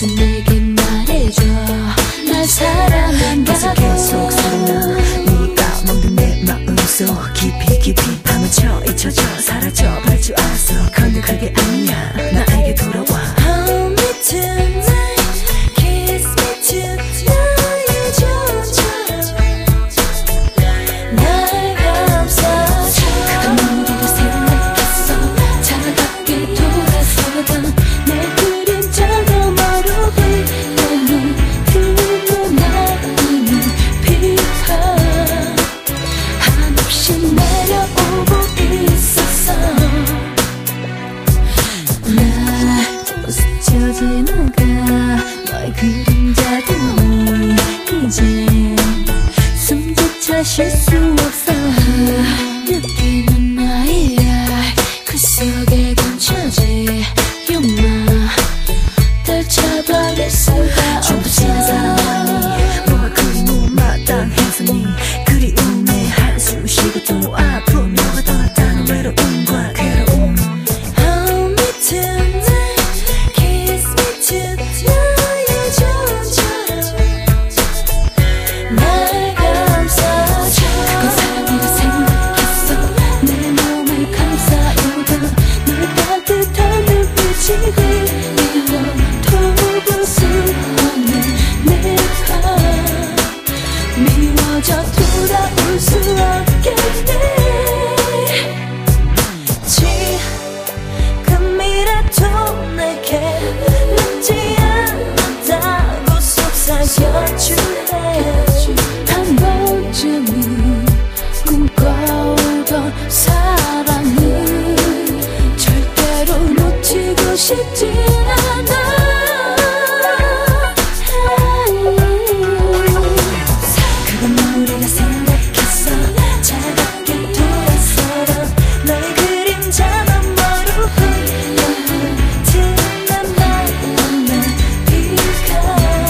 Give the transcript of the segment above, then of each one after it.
다시 내게 말해줘 날 사랑한다고 계속 살아나 네가 먹는 내 마음속 깊이 밤을 쳐 잊혀져 사라져 발 줄 알았어 근데 그게 아니야 나에게 돌아와 Hold me tonight Kiss me tonight 나의 조처럼 날 감싸줘 우리가 생각했어 차갑게 돌아서던 내 그림자가 멀어진 내 눈으로 나이는 비가 한없이 내려오고 있었어 날 스쳐 지나가 너의 그림자들이 이제 숨조차 쉴 수 없어 느끼는 나의 알 그 속에 감춰질 욕망 떨쳐버릴 수가 없어 뭐가 그리 못마땅해서 네 그리움에 한숨 쉬고 또 아프며가 떠났다는 외로움과 괴로움 Hold me tonight Kiss me tonight 나의 조처럼 날 감싸줘 그건 사랑이라 생각했어 내 몸을 감싸오던 널 따뜻한 눈빛이 그리워 도울 수 없는 내가 미워져 돌아올 수 없겠네 지금이라도 내게 늦지 않았다고 속삭여줄래 한 번쯤은 꿈꿔오던 사랑을 절대로 놓치고 싶지 않아 그건 우리가 생각했어 차갑게 돌아서던 너의 그림자만 멀어 틈난 마음에 비가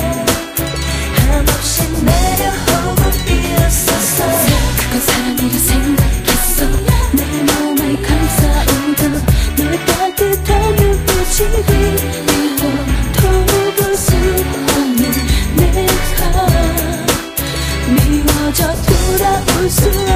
한없이 내려오고 있었어 그건 사랑이라 생각했어 내 몸을 감싸오던 널 따뜻한 눈빛이 그리워 도울 수 없는 내가 미워져 돌아올 수